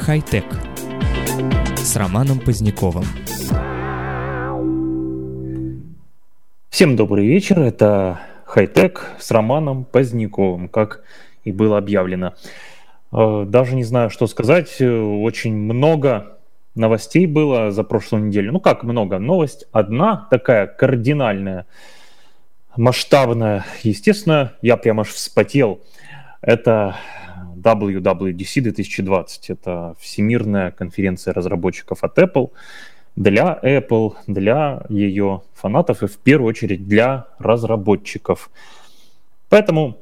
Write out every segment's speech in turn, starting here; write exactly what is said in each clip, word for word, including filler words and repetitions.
Хай-тек с Романом Поздняковым. Всем добрый вечер, это Хай-тек с Романом Поздняковым, как и было объявлено. Даже не знаю, что сказать, очень много новостей было за прошлую неделю. Ну как много? Новость одна, такая кардинальная, масштабная. Естественно, я прям аж вспотел. Это дабл ю дабл ю ди си две тысячи двадцать. Это Всемирная конференция разработчиков от Apple. Для Apple, для ее фанатов и в первую очередь для разработчиков. Поэтому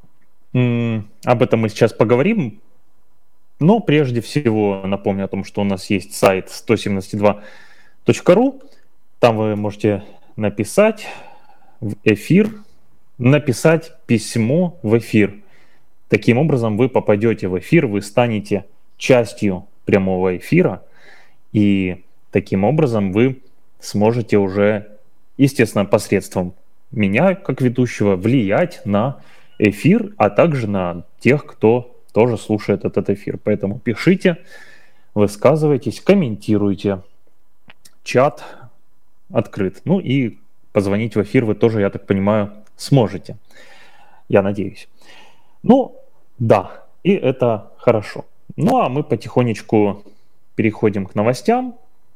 м- об этом мы сейчас поговорим. Но прежде всего напомню о том, что у нас есть сайт сто семьдесят два точка ру. Там вы можете написать в эфир, написать письмо в эфир. Таким образом вы попадете в эфир, вы станете частью прямого эфира, и таким образом вы сможете уже, естественно, посредством меня, как ведущего, влиять на эфир, а также на тех, кто тоже слушает этот эфир. Поэтому пишите, высказывайтесь, комментируйте. Чат открыт. Ну и позвонить в эфир вы тоже, я так понимаю, сможете. Я надеюсь. Ну, да, и это хорошо. Ну, а мы потихонечку переходим к новостям.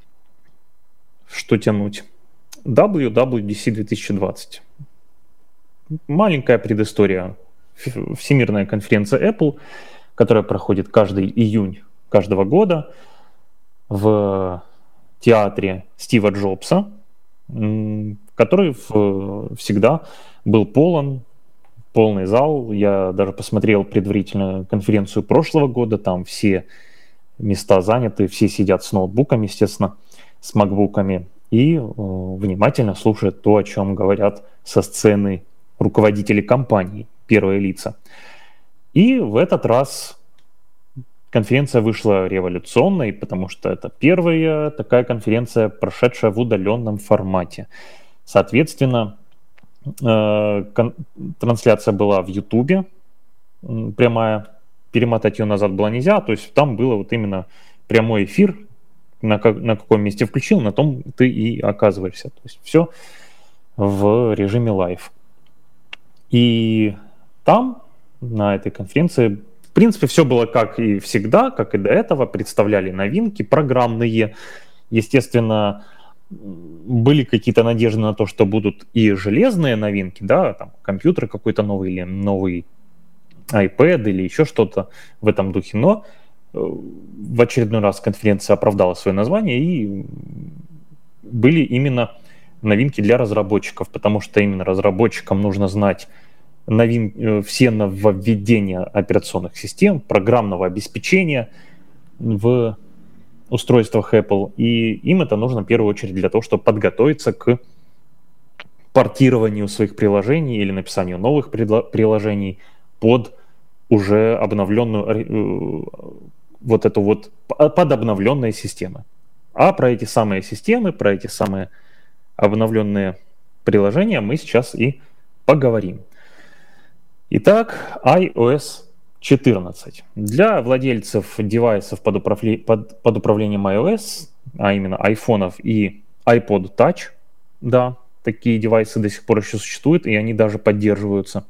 Что тянуть? дабл ю дабл ю ди си две тысячи двадцать. Маленькая предыстория. Всемирная конференция Apple, которая проходит каждый июнь каждого года в театре Стива Джобса, который всегда был полон, полный зал. Я даже посмотрел предварительно конференцию прошлого года, там все места заняты, все сидят с ноутбуками, естественно, с макбуками, и э, внимательно слушают то, о чем говорят со сцены руководители компаний, первые лица. И в этот раз конференция вышла революционной, потому что это первая такая конференция, прошедшая в удаленном формате. Соответственно, э, кон- трансляция была в Ютубе, прямая, перемотать ее назад было нельзя, то есть там было вот именно прямой эфир, на, как, на каком месте включил, на том ты и оказываешься. То есть все в режиме лайв. И там, на этой конференции, в принципе, все было как и всегда, как и до этого. Представляли новинки программные. Естественно, были какие-то надежды на то, что будут и железные новинки, да, там компьютер какой-то новый или новый iPad или еще что-то в этом духе. Но в очередной раз конференция оправдала свое название, и были именно новинки для разработчиков, потому что именно разработчикам нужно знать новин... все нововведения операционных систем, программного обеспечения в устройствах Apple, и им это нужно в первую очередь для того, чтобы подготовиться к портированию своих приложений или написанию новых предло... приложений под уже обновленную вот эту вот под обновленные системы. А про эти самые системы, про эти самые обновленные приложения мы сейчас и поговорим. Итак, ай о эс четырнадцать. Для владельцев девайсов под, управле... под... под управлением iOS, а именно айфонов и iPod Touch, да, такие девайсы до сих пор еще существуют, и они даже поддерживаются.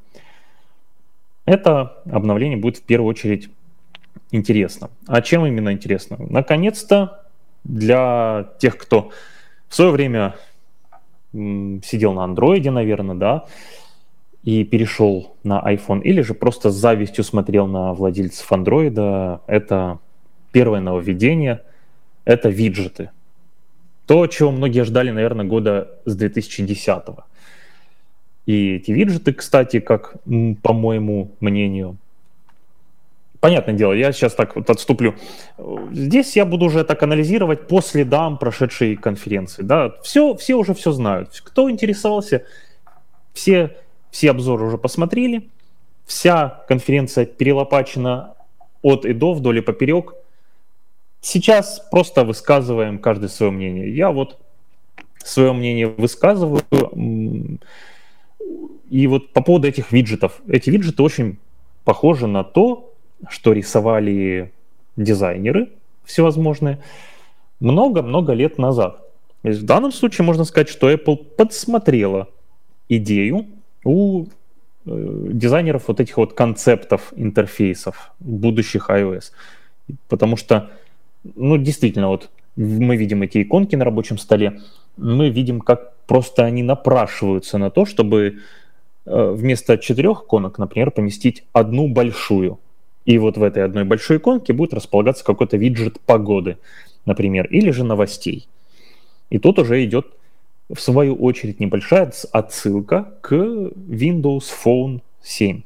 Это обновление будет в первую очередь интересно. А чем именно интересно? Наконец-то для тех, кто в свое время м, сидел на андроиде, наверное, да, и перешел на iPhone, или же просто с завистью смотрел на владельцев андроида, это первое нововведение, это виджеты. То, чего многие ждали, наверное, года с две тысячи десятого. И эти виджеты, кстати, как по моему мнению, понятное дело, я сейчас так вот отступлю. Здесь я буду уже так анализировать по следам прошедшей конференции. Да? Все, все уже все знают. Кто интересовался, все, все обзоры уже посмотрели. Вся конференция перелопачена от и до, вдоль и поперек. Сейчас просто высказываем каждый свое мнение. Я вот свое мнение высказываю. И вот по поводу этих виджетов. Эти виджеты очень похожи на то, что рисовали дизайнеры всевозможные много-много лет назад. То есть в данном случае можно сказать, что Apple подсмотрела идею у э, дизайнеров вот этих вот концептов интерфейсов будущих iOS. Потому что, ну, действительно, вот мы видим эти иконки на рабочем столе, мы видим, как просто они напрашиваются на то, чтобы э, вместо четырех иконок, например, поместить одну большую. И вот в этой одной большой иконке будет располагаться какой-то виджет погоды, например, или же новостей. И тут уже идет, в свою очередь, небольшая отсылка к Windows Phone семь.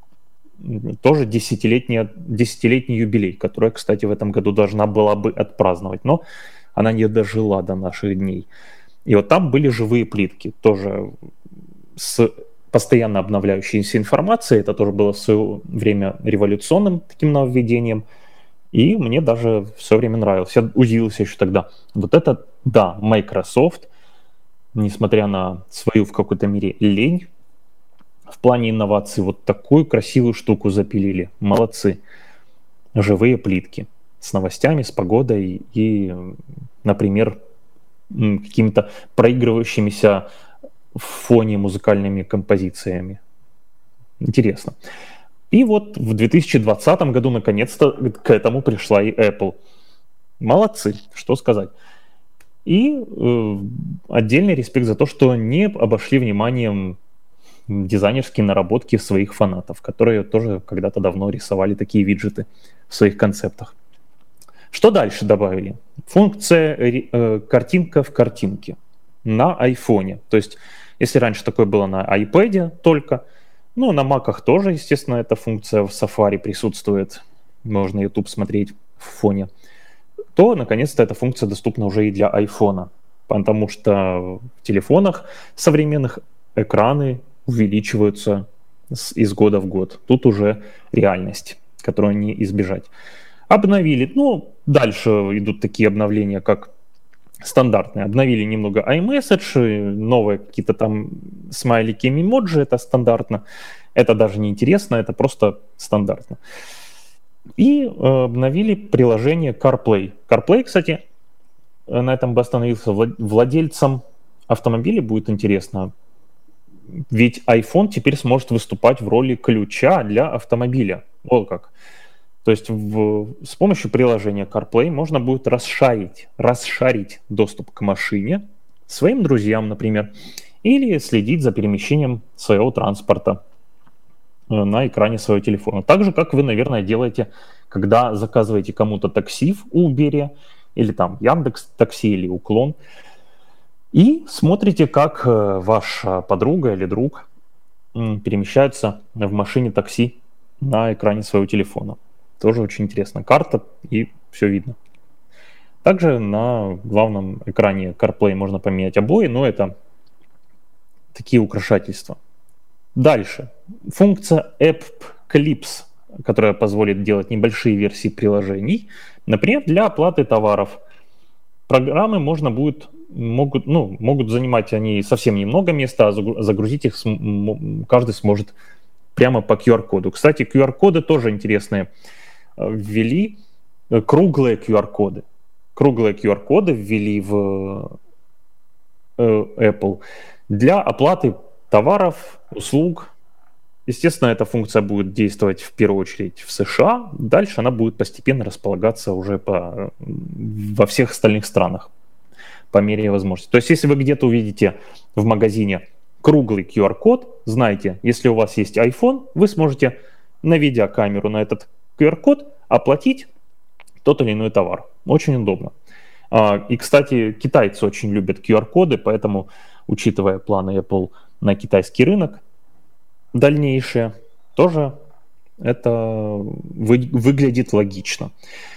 Тоже десятилетний, десятилетний юбилей, который, кстати, в этом году должна была бы отпраздновать, но она не дожила до наших дней. И вот там были живые плитки, тоже с постоянно обновляющейся информацией. Это тоже было в свое время революционным таким нововведением. И мне даже все время нравилось. Я удивился еще тогда. Вот это, да, Microsoft, несмотря на свою в какой-то мере лень, в плане инноваций вот такую красивую штуку запилили. Молодцы. Живые плитки с новостями, с погодой и, например, какими-то проигрывающимися в фоне музыкальными композициями. Интересно. И вот в две тысячи двадцатом году наконец-то к этому пришла и Apple. Молодцы, что сказать. И э, отдельный респект за то, что не обошли вниманием дизайнерские наработки своих фанатов, которые тоже когда-то давно рисовали такие виджеты в своих концептах. Что дальше добавили? Функция э, картинка в картинке на айфоне. То есть, если раньше такое было на iPad только, ну, на Mac'ах тоже, естественно, эта функция в Safari присутствует. Можно YouTube смотреть в фоне. То, наконец-то, эта функция доступна уже и для iPhone. Потому что в телефонах современных экраны увеличиваются с, из года в год. Тут уже реальность, которую не избежать. Обновили. Ну, дальше идут такие обновления, как стандартные. Обновили немного iMessage, новые какие-то там смайлики, эмоджи, это стандартно. Это даже не интересно, это просто стандартно. И э, обновили приложение CarPlay. CarPlay, кстати, на этом бы остановился. Владельцам автомобиля будет интересно, ведь iPhone теперь сможет выступать в роли ключа для автомобиля. Вот как. То есть в, с помощью приложения CarPlay можно будет расшарить, расшарить доступ к машине своим друзьям, например, или следить за перемещением своего транспорта на экране своего телефона. Так же, как вы, наверное, делаете, когда заказываете кому-то такси в Uber, или там Яндекс.Такси, или Уклон, и смотрите, как ваша подруга или друг перемещаются в машине такси на экране своего телефона. Тоже очень интересно. Карта, и все видно. Также на главном экране CarPlay можно поменять обои, но это такие украшательства. Дальше. Функция App Clips, которая позволит делать небольшие версии приложений. Например, для оплаты товаров. Программы можно будет, могут, ну, могут занимать они совсем немного места, а загрузить их каждый сможет прямо по ку ар-коду. Кстати, ку ар-коды тоже интересные. Ввели круглые ку ар-коды. Круглые ку ар-коды ввели в Apple для оплаты товаров, услуг. Естественно, эта функция будет действовать в первую очередь в США. Дальше она будет постепенно располагаться уже по, во всех остальных странах по мере возможности. То есть, если вы где-то увидите в магазине круглый ку ар-код, знайте, если у вас есть iPhone, вы сможете, наведя камеру на этот ку ар-код, оплатить тот или иной товар. Очень удобно. И, кстати, китайцы очень любят ку ар-коды, поэтому, учитывая планы Apple на китайский рынок, дальнейшее, тоже это вы, выглядит логично.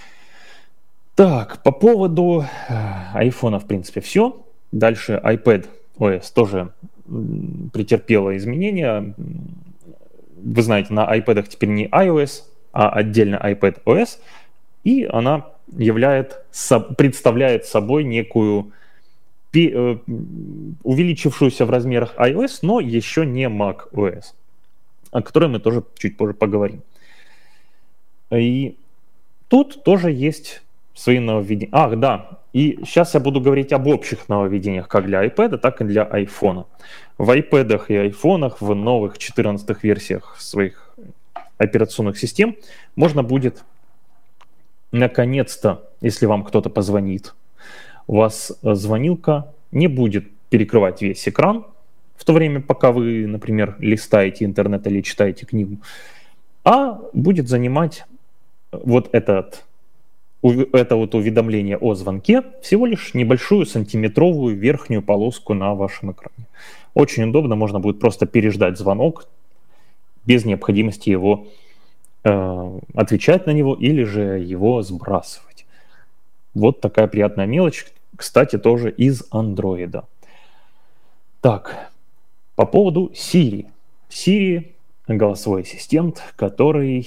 Так, по поводу iPhone, в принципе, все. Дальше iPadOS тоже претерпела изменения. Вы знаете, на iPad'ах теперь не iOS, а отдельно iPadOS, и она являет, представляет собой некую увеличившуюся в размерах iOS, но еще не macOS, о которой мы тоже чуть позже поговорим. И тут тоже есть свои нововведения. Ах, да, и сейчас я буду говорить об общих нововведениях как для iPad, так и для iPhone. В iPad и iPhone в новых четырнадцатых версиях своих операционных систем можно будет наконец-то, если вам кто-то позвонит, у вас звонилка не будет перекрывать весь экран в то время, пока вы, например, листаете интернет или читаете книгу, а будет занимать вот этот, это вот уведомление о звонке всего лишь небольшую сантиметровую верхнюю полоску на вашем экране. Очень удобно, можно будет просто переждать звонок без необходимости его э, отвечать на него или же его сбрасывать. Вот такая приятная мелочь, кстати, тоже из Android. Так, по поводу Siri. Siri — голосовой ассистент, который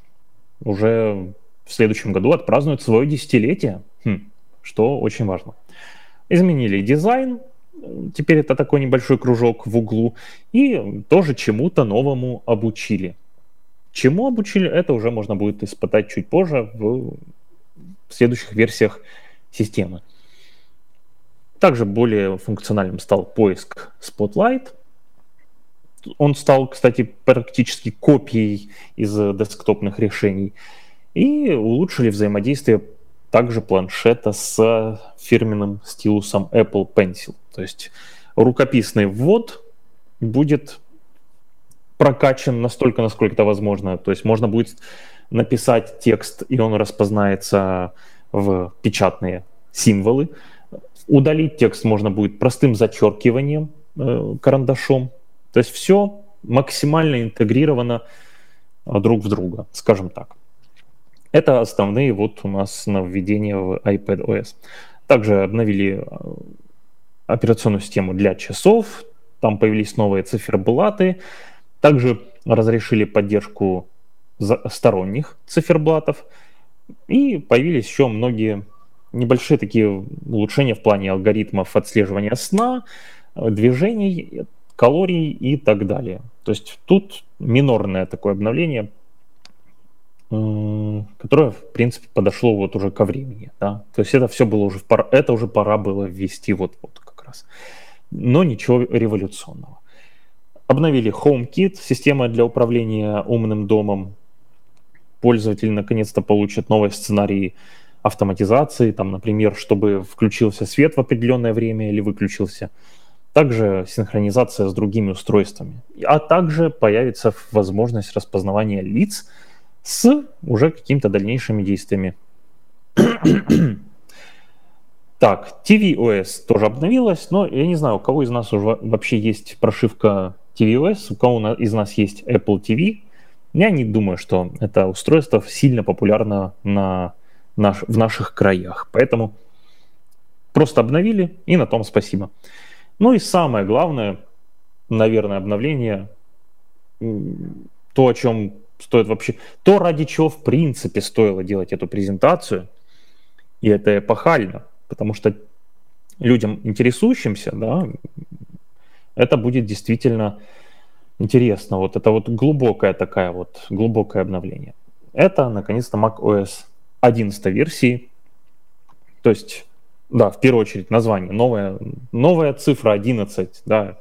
уже в следующем году отпразднует свое десятилетие, хм, что очень важно. Изменили дизайн, теперь это такой небольшой кружок в углу, и тоже чему-то новому обучили. Чему обучили, это уже можно будет испытать чуть позже в следующих версиях системы. Также более функциональным стал поиск Spotlight. Он стал, кстати, практически копией из десктопных решений. И улучшили взаимодействие также планшета с фирменным стилусом Apple Pencil. То есть рукописный ввод будет прокачан настолько, насколько это возможно. То есть можно будет написать текст, и он распознается в печатные символы. Удалить текст можно будет простым зачеркиванием э, карандашом. То есть все максимально интегрировано друг в друга, скажем так. Это основные вот у нас нововведения в iPadOS. Также обновили операционную систему для часов, там появились новые циферблаты. Также разрешили поддержку сторонних циферблатов. И появились еще многие небольшие такие улучшения в плане алгоритмов отслеживания сна, движений, калорий и так далее. То есть тут минорное такое обновление, которое, в принципе, подошло вот уже ко времени. Да? То есть это все было уже, пора, это уже пора было ввести вот-вот как раз. Но ничего революционного. Обновили HomeKit, система для управления умным домом. Пользователи наконец-то получат новые сценарии автоматизации, там, например, чтобы включился свет в определенное время или выключился. Также синхронизация с другими устройствами. А также появится возможность распознавания лиц с уже какими-то дальнейшими действиями. Так, tvOS тоже обновилась, но я не знаю, у кого из нас уже вообще есть прошивка tvOS, у кого из нас есть Apple ти ви. Я не думаю, что это устройство сильно популярно на наш, в наших краях. Поэтому просто обновили, и на том спасибо. Ну и самое главное, наверное, обновление, то, о чем стоит вообще, то, ради чего в принципе стоило делать эту презентацию, и это эпохально, потому что людям, интересующимся, да, это будет действительно интересно. Вот это вот глубокое такая вот, глубокое обновление. Это, наконец-то, macOS одиннадцатой версии, то есть... Да, в первую очередь название. Новая, новая цифра одиннадцать. Да.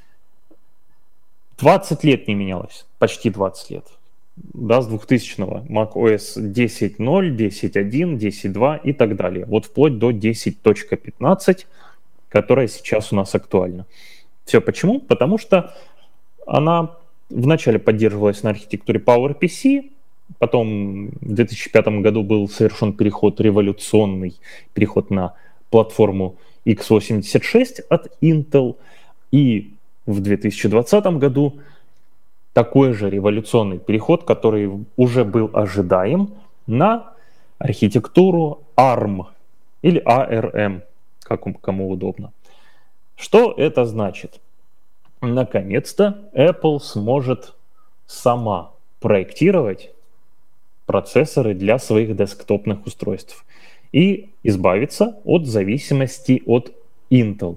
двадцать лет не менялось. Почти двадцать лет. Да, с двухтысячного. macOS десять ноль, десять один, десять два и так далее. Вот вплоть до десять точка пятнадцать, которая сейчас у нас актуальна. Все почему? Потому что она вначале поддерживалась на архитектуре PowerPC, потом в две тысячи пятом году был совершен переход, революционный переход на платформу икс восемьдесят шесть от Intel, и в две тысячи двадцатом году такой же революционный переход, который уже был ожидаем, на архитектуру арм или эй ар эм, как кому удобно. Что это значит? Наконец-то Apple сможет сама проектировать процессоры для своих десктопных устройств и избавиться от зависимости от Intel.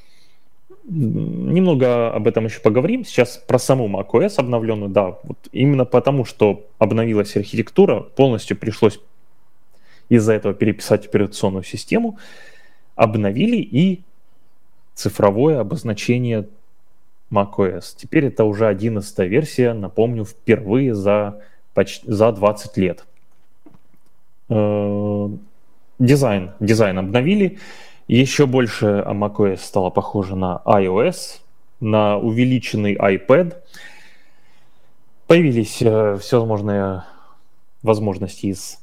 Немного об этом еще поговорим. Сейчас про саму macOS обновленную. Да, вот именно потому, что обновилась архитектура, полностью пришлось из-за этого переписать операционную систему, обновили и цифровое обозначение macOS. Теперь это уже одиннадцатая версия, напомню, впервые за, почти, за двадцать лет. Дизайн, дизайн обновили. Еще больше macOS стало похоже на iOS, на увеличенный iPad. Появились всевозможные возможности из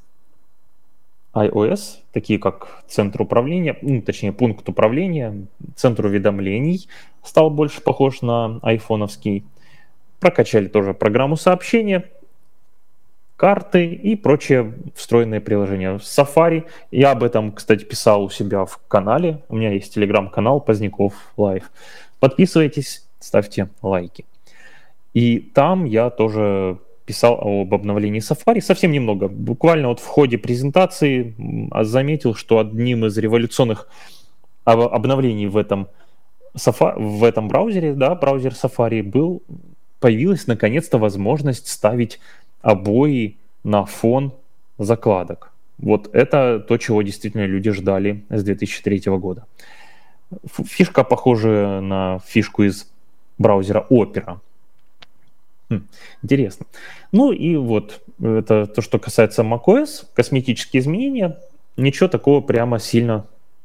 iOS, такие как центр управления, ну, точнее пункт управления, центр уведомлений стал больше похож на айфоновский. Прокачали тоже программу сообщения, карты и прочие встроенные приложения. Safari, я об этом, кстати, писал у себя в канале, у меня есть телеграм-канал Поздняков Лайв. Подписывайтесь, ставьте лайки. И там я тоже писал об обновлении Safari совсем немного. Буквально вот в ходе презентации заметил, что одним из революционных обновлений в этом, в этом браузере, да, браузер Safari, был, появилась наконец-то возможность ставить обои на фон закладок. Вот это то, чего действительно люди ждали с две тысячи третьего года. Фишка похожа на фишку из браузера Opera. Хм, интересно. Ну и вот, это то, что касается macOS, косметические изменения, ничего такого прямо сильно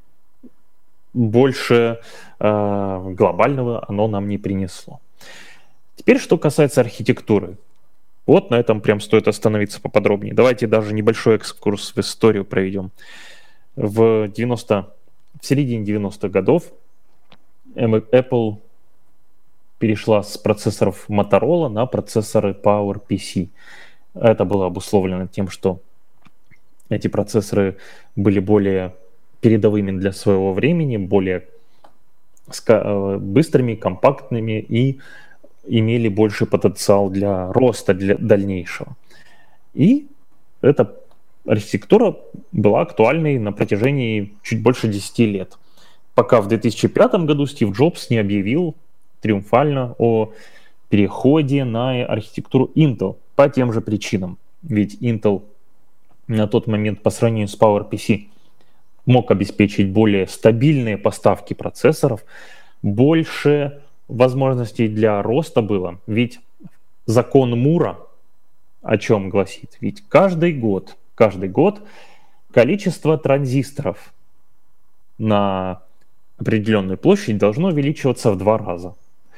больше э, глобального оно нам не принесло. Теперь, что касается архитектуры. Вот на этом прям стоит остановиться поподробнее. Давайте даже небольшой экскурс в историю проведем. В, девяносто, в середине девяностых годов Apple перешла с процессоров Motorola на процессоры PowerPC. Это было обусловлено тем, что эти процессоры были более передовыми для своего времени, более быстрыми, компактными и имели больший потенциал для роста для дальнейшего. И эта архитектура была актуальной на протяжении чуть больше десяти лет. Пока в две тысячи пятом году Стив Джобс не объявил триумфально о переходе на архитектуру Intel по тем же причинам. Ведь Intel на тот момент по сравнению с PowerPC мог обеспечить более стабильные поставки процессоров, больше возможностей для роста было. Ведь закон Мура о чем гласит? Ведь каждый год, каждый год количество транзисторов на определенную площадь должно увеличиваться в два раза.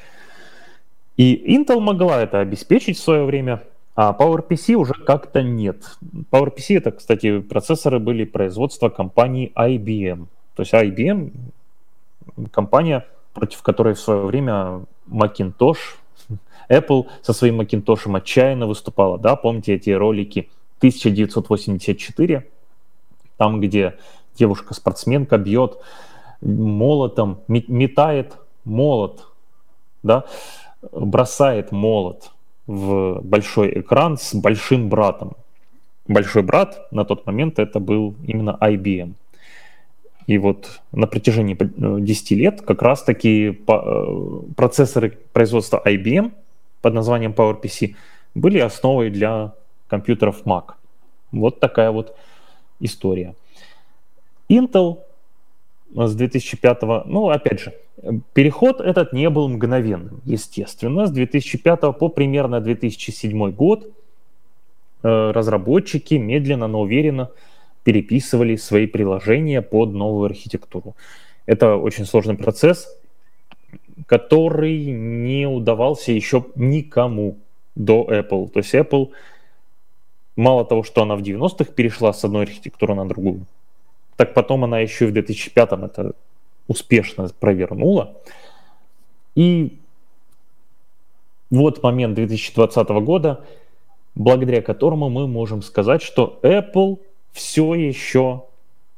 И Intel могла это обеспечить в свое время, а PowerPC уже как-то нет. PowerPC это, кстати, процессоры были производства компании ай би эм. То есть ай би эм компания, против которой в свое время Macintosh, Apple со своим Macintosh отчаянно выступала. Да, помните эти ролики тысяча девятьсот восемьдесят четыре, там, где девушка-спортсменка бьет молотом, метает молот, да, бросает молот в большой экран с большим братом. Большой брат на тот момент это был именно ай би эм. И вот на протяжении десяти лет как раз-таки процессоры производства ай би эм под названием PowerPC были основой для компьютеров Mac. Вот такая вот история. Intel с две тысячи пятого, ну опять же, переход этот не был мгновенным, естественно. С две тысячи пятого по примерно две тысячи седьмой год разработчики медленно, но уверенно переписывали свои приложения под новую архитектуру. Это очень сложный процесс, который не удавался еще никому до Apple. То есть Apple, мало того, что она в девяностых перешла с одной архитектуры на другую, так потом она еще и в две тысячи пятом это успешно провернула. И вот момент две тысячи двадцатого года, благодаря которому мы можем сказать, что Apple все еще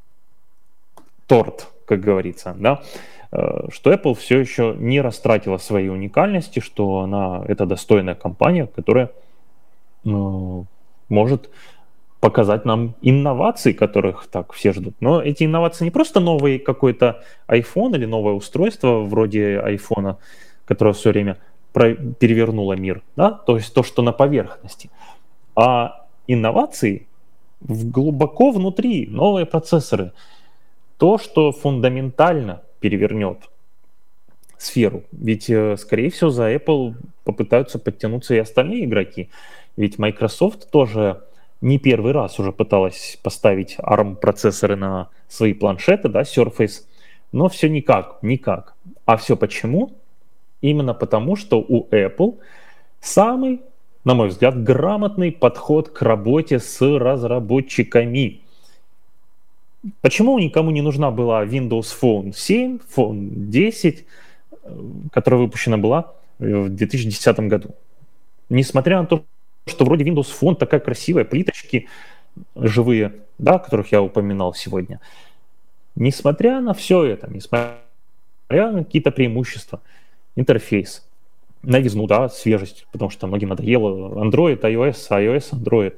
торт, как говорится, да, что Apple все еще не растратила свои уникальности, что она это достойная компания, которая ну, может показать нам инновации, которых так все ждут. Но эти инновации не просто новый какой-то iPhone или новое устройство вроде iPhone, которое все время перевернуло мир, да, то есть то, что на поверхности, а инновации, глубоко внутри новые процессоры. То, что фундаментально перевернет сферу. Ведь, скорее всего, за Apple попытаются подтянуться и остальные игроки. Ведь Microsoft тоже не первый раз уже пыталась поставить арм-процессоры на свои планшеты, да, Surface, но все никак, никак. А все почему? Именно потому, что у Apple самый, на мой взгляд, грамотный подход к работе с разработчиками. Почему никому не нужна была Windows Phone семь, Phone десять, которая выпущена была в две тысячи десятом году? Несмотря на то, что вроде Windows Phone такая красивая, плиточки живые, да, которых я упоминал сегодня. Несмотря на все это, несмотря на какие-то преимущества, интерфейс, новизну, да, свежесть, потому что многим надоело Android, iOS, iOS,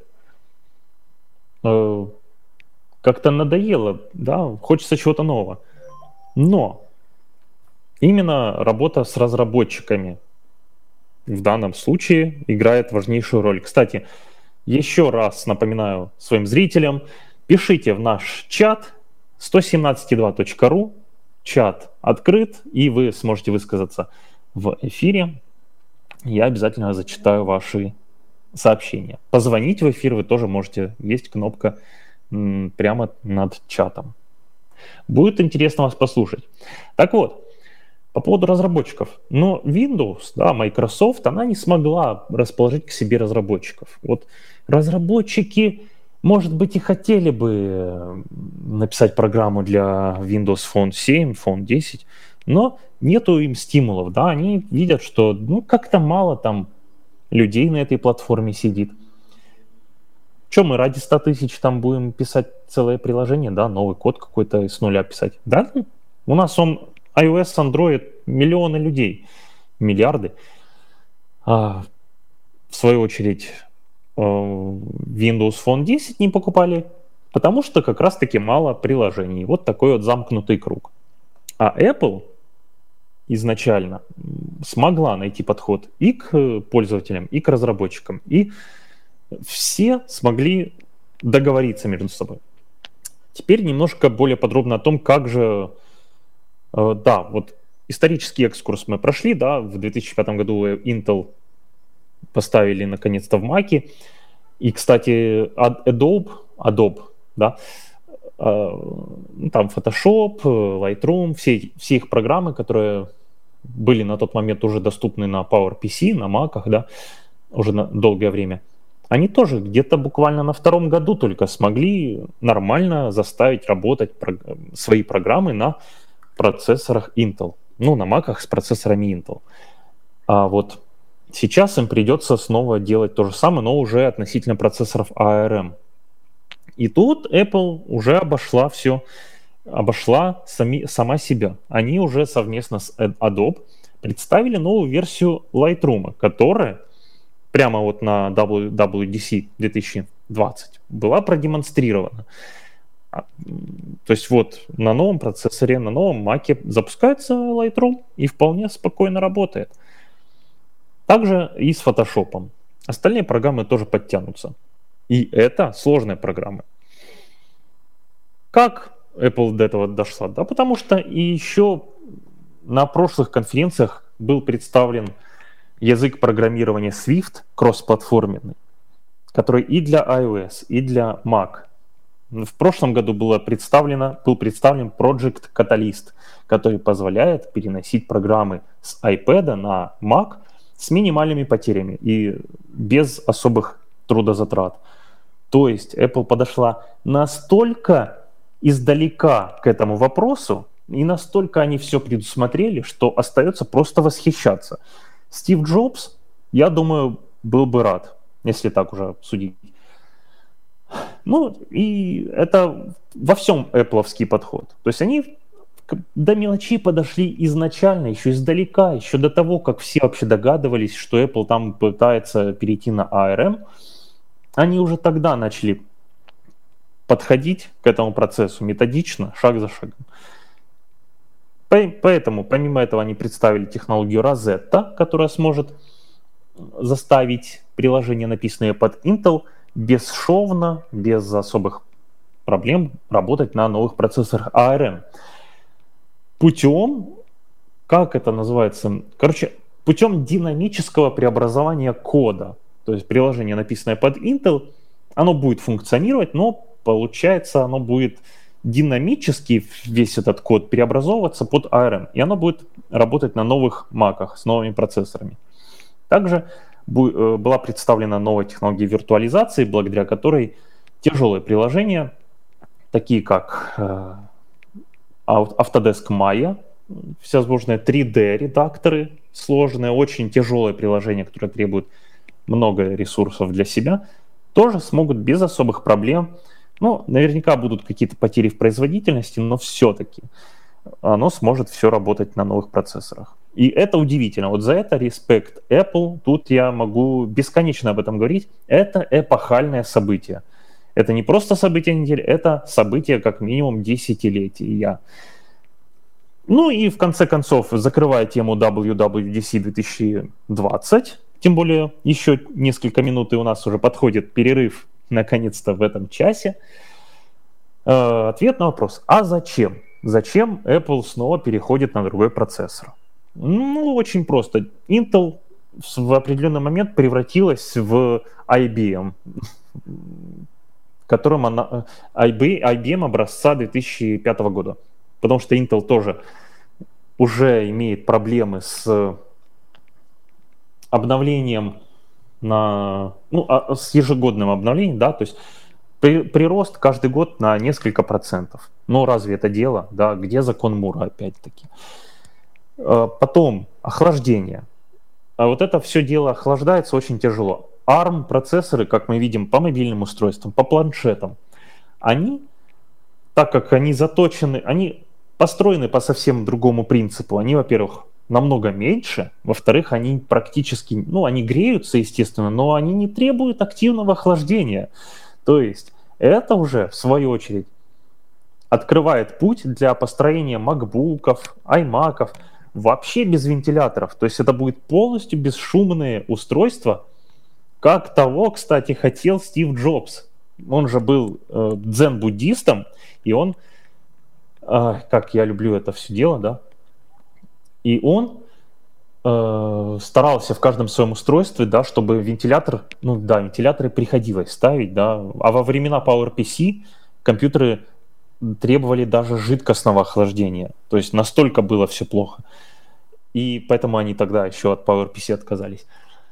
Android. Как-то надоело, да, хочется чего-то нового. Но именно работа с разработчиками в данном случае играет важнейшую роль. Кстати, еще раз напоминаю своим зрителям, пишите в наш чат сто семнадцать два точка ру, чат открыт, и вы сможете высказаться в эфире. Я обязательно зачитаю ваши сообщения. Позвонить в эфир вы тоже можете, есть кнопка м, прямо над чатом. Будет интересно вас послушать. Так вот, по поводу разработчиков. Но Windows, да, Microsoft, она не смогла расположить к себе разработчиков. Вот разработчики, может быть, и хотели бы написать программу для Windows Phone семь, Phone десять, но нету им стимулов, да, они видят, что ну как-то мало там людей на этой платформе сидит. Что, мы ради ста тысяч там будем писать целое приложение, да, новый код какой-то с нуля писать? Да, у нас он iOS, Android, миллионы людей, миллиарды. А, в свою очередь, Windows Phone десять не покупали, потому что как раз-таки мало приложений. Вот такой вот замкнутый круг. А Apple изначально смогла найти подход и к пользователям, и к разработчикам. И все смогли договориться между собой. Теперь немножко более подробно о том, как же... Да, вот исторический экскурс мы прошли, да, в две тысячи пятом году Intel поставили наконец-то в Mac. И, кстати, Adobe, Adobe, да, там Photoshop, Lightroom, все, все их программы, которые были на тот момент уже доступны на PowerPC, на Mac'ах, да, уже на долгое время, они тоже где-то буквально на втором году только смогли нормально заставить работать свои программы на процессорах Intel. Ну, на Mac'ах с процессорами Intel. А вот сейчас им придется снова делать то же самое, но уже относительно процессоров эй ар эм. И тут Apple уже обошла все, обошла сами, сама себя. Они уже совместно с Adobe представили новую версию Lightroom, которая прямо вот на дабл ю дабл ю ди си две тысячи двадцать была продемонстрирована. То есть вот на новом процессоре, на новом Mac'е запускается Lightroom и вполне спокойно работает. Также и с Photoshop. Остальные программы тоже подтянутся. И это сложные программы. Как Apple до этого дошла? Да потому что и еще на прошлых конференциях был представлен язык программирования Swift кроссплатформенный, который и для iOS, и для Mac. В прошлом году было представлено, был представлен Project Catalyst, который позволяет переносить программы с iPad на Mac с минимальными потерями и без особых трудозатрат. То есть Apple подошла настолько издалека к этому вопросу, и настолько они все предусмотрели, что остается просто восхищаться. Стив Джобс, я думаю, был бы рад, если так уже судить. Ну, и это во всем Apple'овский подход. То есть они до мелочей подошли изначально, еще издалека, еще до того, как все вообще догадывались, что Apple там пытается перейти на эй ар эм. Они уже тогда начали подходить к этому процессу методично, шаг за шагом. Поэтому, помимо этого, они представили технологию Rosetta, которая сможет заставить приложения, написанные под Intel, бесшовно, без особых проблем работать на новых процессорах эй ар эм. Путем, как это называется, короче, путем динамического преобразования кода. То есть приложение, написанное под Intel, оно будет функционировать, но получается оно будет динамически, весь этот код, преобразовываться под эй ар эм. И оно будет работать на новых маках с новыми процессорами. Также была представлена новая технология виртуализации, благодаря которой тяжелые приложения, такие как Autodesk Maya, всевозможные три дэ-редакторы, сложные, очень тяжелые приложения, которые требуют много ресурсов для себя, тоже смогут без особых проблем, ну, наверняка будут какие-то потери в производительности, но все-таки оно сможет все работать на новых процессорах. И это удивительно. Вот за это респект Apple. Тут я могу бесконечно об этом говорить. Это эпохальное событие. Это не просто событие недели, это событие как минимум десятилетия. Ну и в конце концов, закрывая тему дабл ю дабл ю ди си две тысячи двадцать, тем более еще несколько минут и у нас уже подходит перерыв наконец-то в этом часе, ответ на вопрос, а зачем? Зачем Apple снова переходит на другой процессор? Ну, очень просто. Intel в определенный момент превратилась в ай би эм, которым она, ай би эм образца две тысячи пятого года. Потому что Intel тоже уже имеет проблемы с обновлением на, ну, с ежегодным обновлением, да, то есть при, прирост каждый год на несколько процентов. Но разве это дело, да, где закон Мура опять-таки? Потом охлаждение. А вот это все дело охлаждается очень тяжело. арм процессоры, как мы видим, по мобильным устройствам, по планшетам, они, так как они заточены, они построены по совсем другому принципу. Они, во-первых, намного меньше, во-вторых, они практически, ну, они греются, естественно, но они не требуют активного охлаждения. То есть это уже, в свою очередь, открывает путь для построения макбуков, аймаков, вообще без вентиляторов. То есть это будет полностью бесшумные устройства, как того, кстати, хотел Стив Джобс. Он же был э, дзен-буддистом, и он, э, как я люблю это все дело, да, и он э, старался в каждом своем устройстве, да, чтобы вентилятор, ну да, вентиляторы приходилось ставить, да, а во времена PowerPC компьютеры требовали даже жидкостного охлаждения. То есть настолько было все плохо. И поэтому они тогда еще от PowerPC отказались.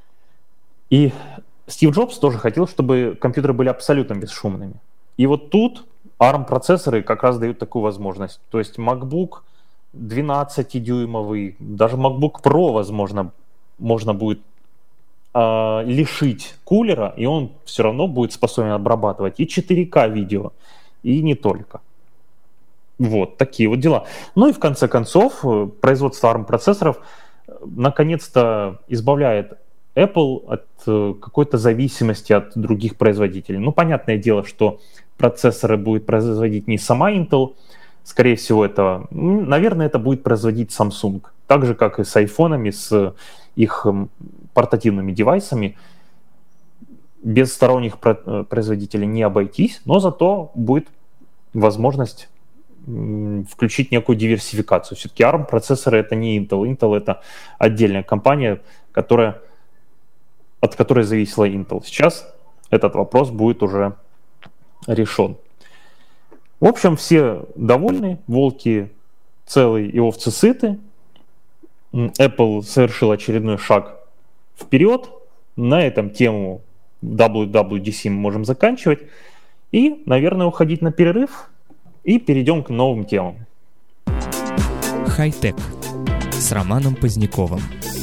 И Стив Джобс тоже хотел, чтобы компьютеры были абсолютно бесшумными. И вот тут арм-процессоры как раз дают такую возможность. То есть MacBook двенадцатидюймовый, даже MacBook Pro, возможно, можно будет э, лишить кулера, и он все равно будет способен обрабатывать и четыре ка видео, и не только. Вот, такие вот дела. Ну и в конце концов, производство арм-процессоров наконец-то избавляет Apple от какой-то зависимости от других производителей. Ну, понятное дело, что процессоры будет производить не сама Intel, скорее всего, это, наверное, это будет производить Samsung. Так же, как и с айфонами, с их портативными девайсами. Без сторонних производителей не обойтись, но зато будет возможность включить некую диверсификацию. Все-таки арм-процессоры это не Intel. Intel это отдельная компания, которая, от которой зависела Intel. Сейчас этот вопрос будет уже решен. В общем, все довольны, волки целые и овцы сыты. Apple совершил очередной шаг вперед. На этом тему дабл ю дабл ю ди си мы можем заканчивать. И, наверное, уходить на перерыв. И перейдем к новым темам. Хай-тек с Романом Поздняковым.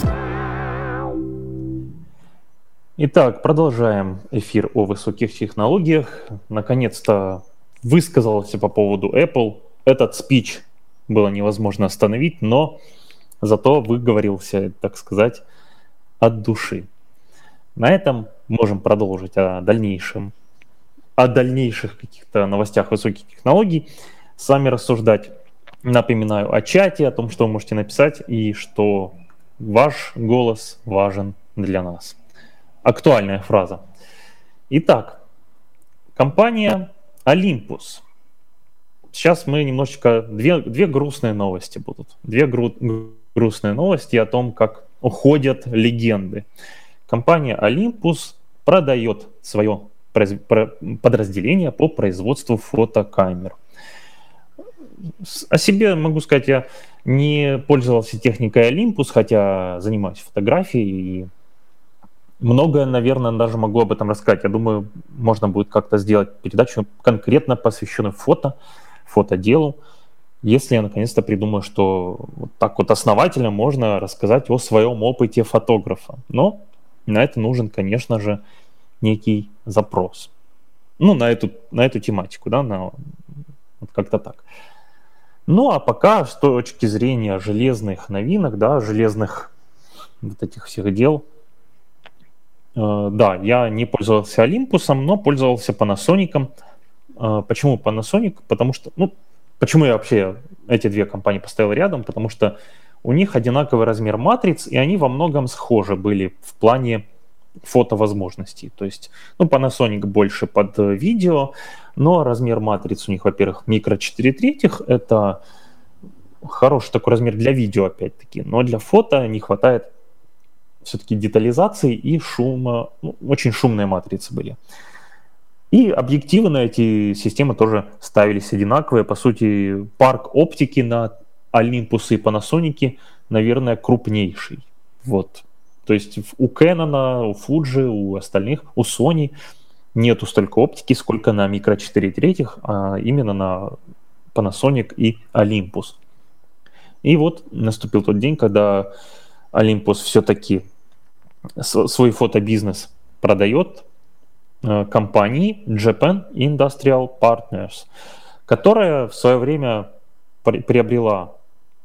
Итак, продолжаем эфир о высоких технологиях. Наконец-то высказался по поводу Apple. Этот спич было невозможно остановить, но зато выговорился, так сказать, от души. На этом можем продолжить о дальнейшем, о дальнейших каких-то новостях высоких технологий, с вами рассуждать. Напоминаю о чате, о том, что вы можете написать, и что ваш голос важен для нас. Актуальная фраза. Итак, компания Olympus. Сейчас мы немножечко... Две, две грустные новости будут. Две гру, грустные новости о том, как уходят легенды. Компания Olympus продает свое подразделение по производству фотокамер. О себе могу сказать, я не пользовался техникой Olympus, хотя занимаюсь фотографией и многое, наверное, даже могу об этом рассказать. Я думаю, можно будет как-то сделать передачу конкретно посвященную фото, фотоделу, если я наконец-то придумаю, что вот так вот основательно можно рассказать о своем опыте фотографа. Но на это нужен, конечно же, некий запрос. Ну, на эту, на эту тематику, да, на, вот как-то так. Ну, а пока с точки зрения железных новинок, да, железных вот этих всех дел, э, да, я не пользовался Olympus, но пользовался Panasonic. Э, почему Panasonic? Потому что, ну, почему я вообще эти две компании поставил рядом? Потому что у них одинаковый размер матриц, и они во многом схожи были в плане фотовозможностей. То есть, ну, Panasonic больше под видео, но размер матриц у них, во-первых, микро четыре третьих, это хороший такой размер для видео, опять-таки, но для фото не хватает все-таки детализации и шума, ну, очень шумные матрицы были. И объективы на эти системы тоже ставились одинаковые. По сути, парк оптики на Olympus и Panasonic, наверное, крупнейший. Вот. То есть у Canon, у Fuji, у остальных, у Sony нету столько оптики, сколько на микро четыре третьих, а именно на Panasonic и Olympus. И вот наступил тот день, когда Olympus все-таки свой фотобизнес продает компании Japan Industrial Partners, которая в свое время приобрела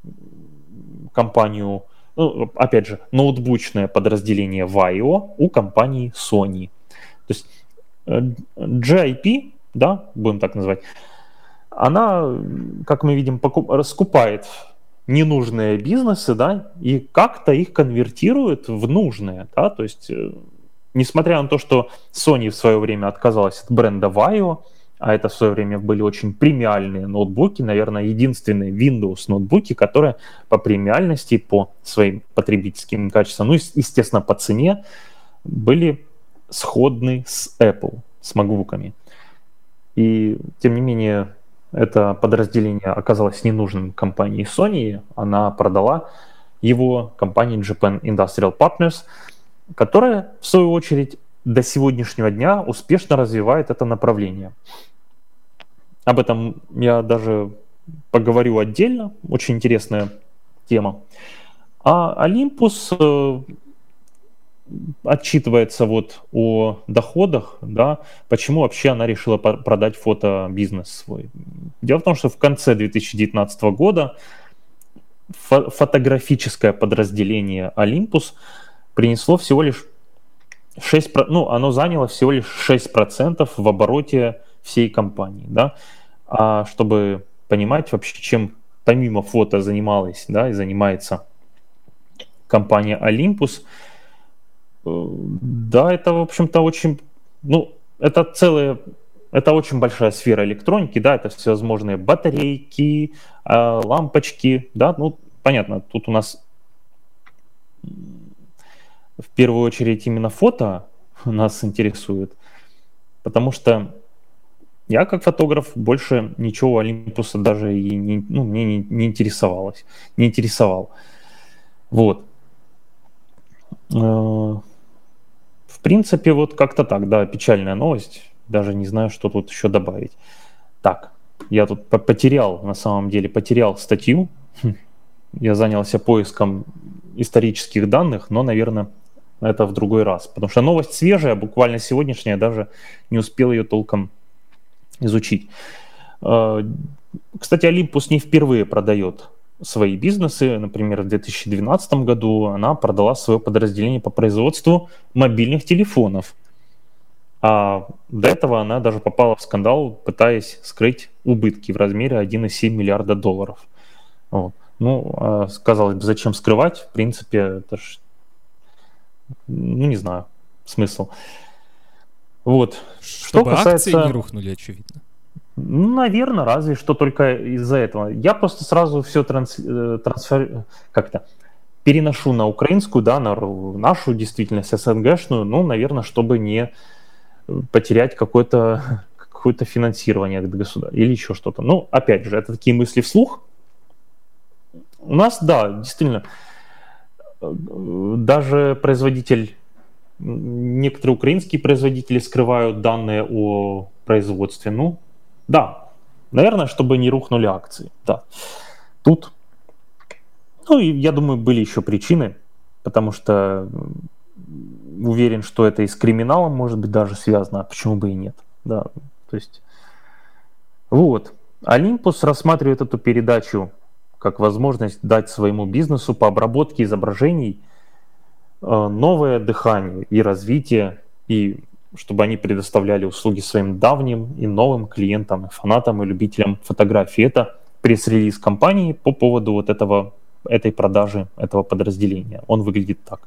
компанию, ну, опять же, ноутбучное подразделение Vaio у компании Sony. То есть джи ай пи, да, будем так называть, она, как мы видим, покуп, раскупает ненужные бизнесы, да, и как-то их конвертирует в нужные, да, то есть, несмотря на то, что Sony в свое время отказалась от бренда Vaio, а это в свое время были очень премиальные ноутбуки, наверное, единственные Windows ноутбуки, которые по премиальности, по своим потребительским качествам, ну и, естественно, по цене, были сходны с Apple, с макбуками. И, тем не менее, это подразделение оказалось ненужным компании Sony, она продала его компании Japan Industrial Partners, которая, в свою очередь, до сегодняшнего дня успешно развивает это направление. Об этом я даже поговорю отдельно, очень интересная тема. А Olympus отчитывается вот о доходах, да, почему вообще она решила продать фотобизнес свой. Дело в том, что в конце две тысячи девятнадцатого года фо- фотографическое подразделение Olympus принесло всего лишь шесть процентов, ну, оно заняло всего лишь шесть процентов в обороте всей компании, да. А чтобы понимать вообще, чем помимо фото занималась, да, и занимается компания Olympus, да, это, в общем-то, очень, ну, это целая, это очень большая сфера электроники, да, это всевозможные батарейки, лампочки, да, ну, понятно, тут у нас в первую очередь именно фото нас интересует, потому что я как фотограф больше ничего Olympus даже и не, ну, мне не, не интересовалось, не интересовал. Вот. В принципе, вот как-то так, да, печальная новость, даже не знаю, что тут еще добавить. Так, я тут потерял, на самом деле, потерял статью, я занялся поиском исторических данных, но, наверное, это в другой раз, потому что новость свежая, буквально сегодняшняя, даже не успел ее толком изучить. Кстати, Olympus не впервые продает свои бизнесы. Например, в две тысячи двенадцатом году она продала свое подразделение по производству мобильных телефонов. А до этого она даже попала в скандал, пытаясь скрыть убытки в размере один целых семь десятых миллиарда долларов. Вот. Ну, казалось бы, зачем скрывать? В принципе, это ж, ну, не знаю, смысл. Вот. Чтобы Что касается... акции не рухнули, очевидно. Ну, наверное, разве что только из-за этого. Я просто сразу все транс... трансфер... как-то переношу на украинскую, да, на нашу действительность СНГшную, ну, наверное, чтобы не потерять какое-то, какое-то финансирование от государства или еще что-то. Ну, опять же, это такие мысли вслух. У нас, да, действительно, даже производитель, некоторые украинские производители скрывают данные о производстве. Ну, да, наверное, чтобы не рухнули акции, да. Тут, ну, и я думаю, были еще причины, потому что уверен, что это и с криминалом может быть даже связано, а почему бы и нет, да, то есть, вот. Olympus рассматривает эту передачу как возможность дать своему бизнесу по обработке изображений новое дыхание и развитие, и чтобы они предоставляли услуги своим давним и новым клиентам, и фанатам, и любителям фотографии. Это пресс-релиз компании по поводу вот этого, этой продажи, этого подразделения. Он выглядит так.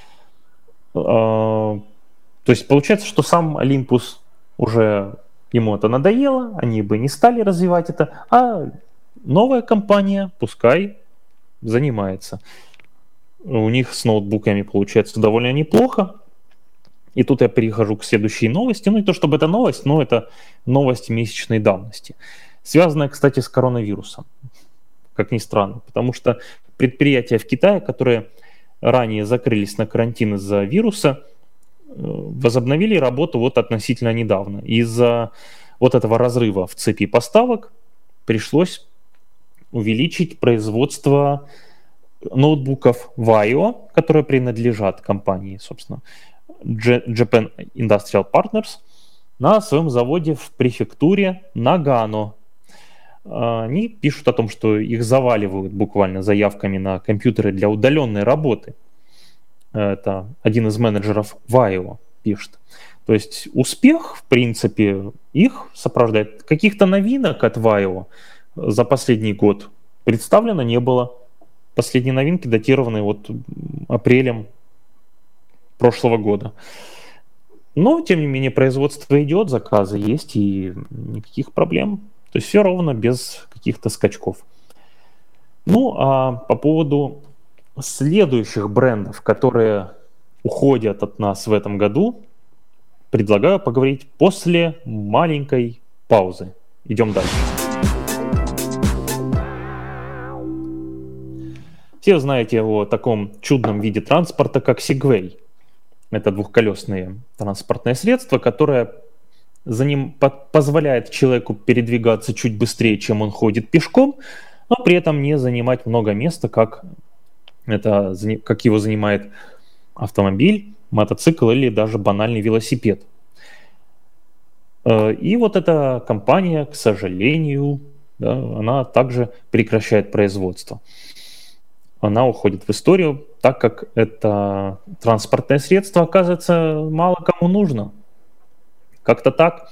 То есть получается, что сам Olympus уже, ему это надоело, они бы не стали развивать это, а новая компания пускай занимается. У них с ноутбуками получается довольно неплохо. И тут я перехожу к следующей новости. Ну, не то чтобы это новость, но это новость месячной давности. Связанная, кстати, с коронавирусом. Как ни странно. Потому что предприятия в Китае, которые ранее закрылись на карантин из-за вируса, возобновили работу вот относительно недавно. Из-за вот этого разрыва в цепи поставок пришлось увеличить производство ноутбуков Vaio, которые принадлежат компании, собственно, Japan Industrial Partners, на своем заводе в префектуре Нагано. Они пишут о том, что их заваливают буквально заявками на компьютеры для удаленной работы. Это один из менеджеров Vaio пишет. То есть успех, в принципе, их сопровождает. Каких-то новинок от Vaio за последний год представлено не было. Последние новинки датированы вот апрелем прошлого года. Но, тем не менее, производство идет, заказы есть и никаких проблем. То есть все ровно, без каких-то скачков. Ну, а по поводу следующих брендов, которые уходят от нас в этом году, предлагаю поговорить после маленькой паузы. Идем дальше. Все знаете о таком чудном виде транспорта, как Segway. Это двухколесное транспортное средство, которое за ним позволяет человеку передвигаться чуть быстрее, чем он ходит пешком, но при этом не занимать много места, как, это, как его занимает автомобиль, мотоцикл или даже банальный велосипед. И вот эта компания, к сожалению, да, она также прекращает производство. Она уходит в историю, так как это транспортное средство, оказывается, мало кому нужно. Как-то так.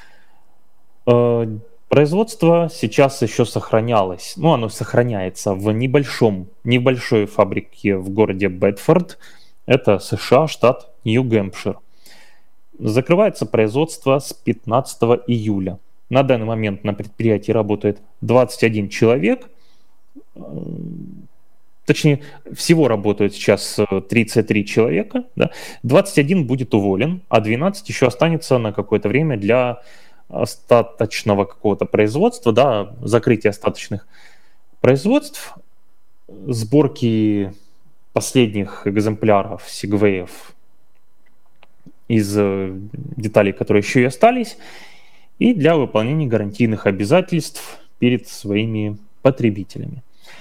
Производство сейчас еще сохранялось, ну оно сохраняется в небольшом, небольшой фабрике в городе Бэдфорд, это США, штат Нью-Гэмпшир. Закрывается производство с пятнадцатого июля. На данный момент на предприятии работает двадцать один человек. Точнее, всего работают сейчас тридцать три человека, да? двадцать один будет уволен, а двенадцать еще останется на какое-то время для остаточного какого-то производства, да, закрытия остаточных производств, сборки последних экземпляров сегвеев из деталей, которые еще и остались, и для выполнения гарантийных обязательств перед своими потребителями.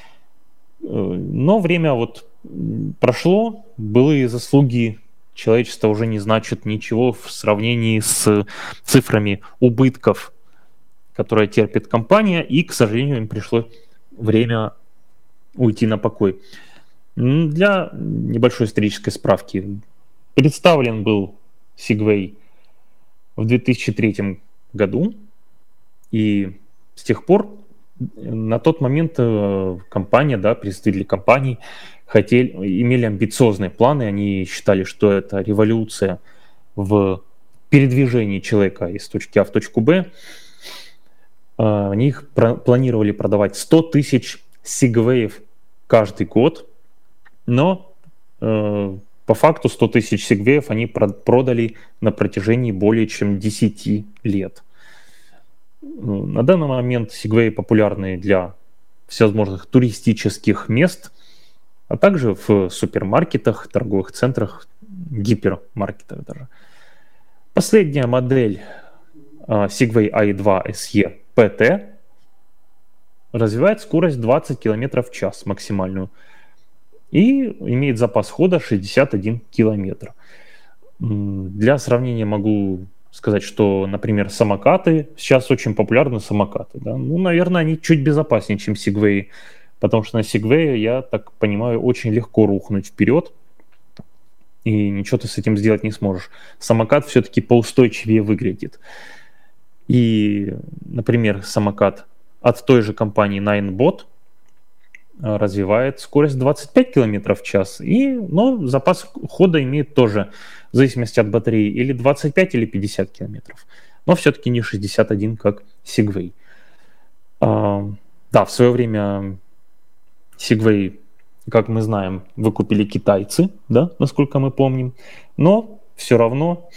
Но время вот прошло, былые заслуги человечества уже не значат ничего в сравнении с цифрами убытков, которые терпит компания, и, к сожалению, им пришло время уйти на покой. Для небольшой исторической справки. Представлен был Segway в две тысячи третьем году, и с тех пор на тот момент компания, да, представители компании хотели, имели амбициозные планы, они считали, что это революция в передвижении человека из точки А в точку Б. Они их про- планировали продавать сто тысяч сегвеев каждый год, но э, по факту сто тысяч сегвеев они про- продали на протяжении более чем десять лет. На данный момент сегвеи популярны для всевозможных туристических мест, а также в супермаркетах, торговых центрах, гипермаркетах даже. Последняя модель uh, Segway ай два эс и пи ти развивает скорость двадцать километров в час максимальную и имеет запас хода шестьдесят один километр. Для сравнения могу сказать, что, например, самокаты, сейчас очень популярны самокаты. Да? Ну, наверное, они чуть безопаснее, чем Segway, потому что на Segway, я так понимаю, очень легко рухнуть вперед, и ничего ты с этим сделать не сможешь. Самокат все-таки поустойчивее выглядит. И, например, самокат от той же компании Ninebot развивает скорость двадцать пять километров в час, и, но запас хода имеет тоже, в зависимости от батареи, или двадцать пять, или пятьдесят километров. Но все-таки не шестьдесят один, как Segway. А, да, в свое время Segway, как мы знаем, выкупили китайцы, да, насколько мы помним, но все равно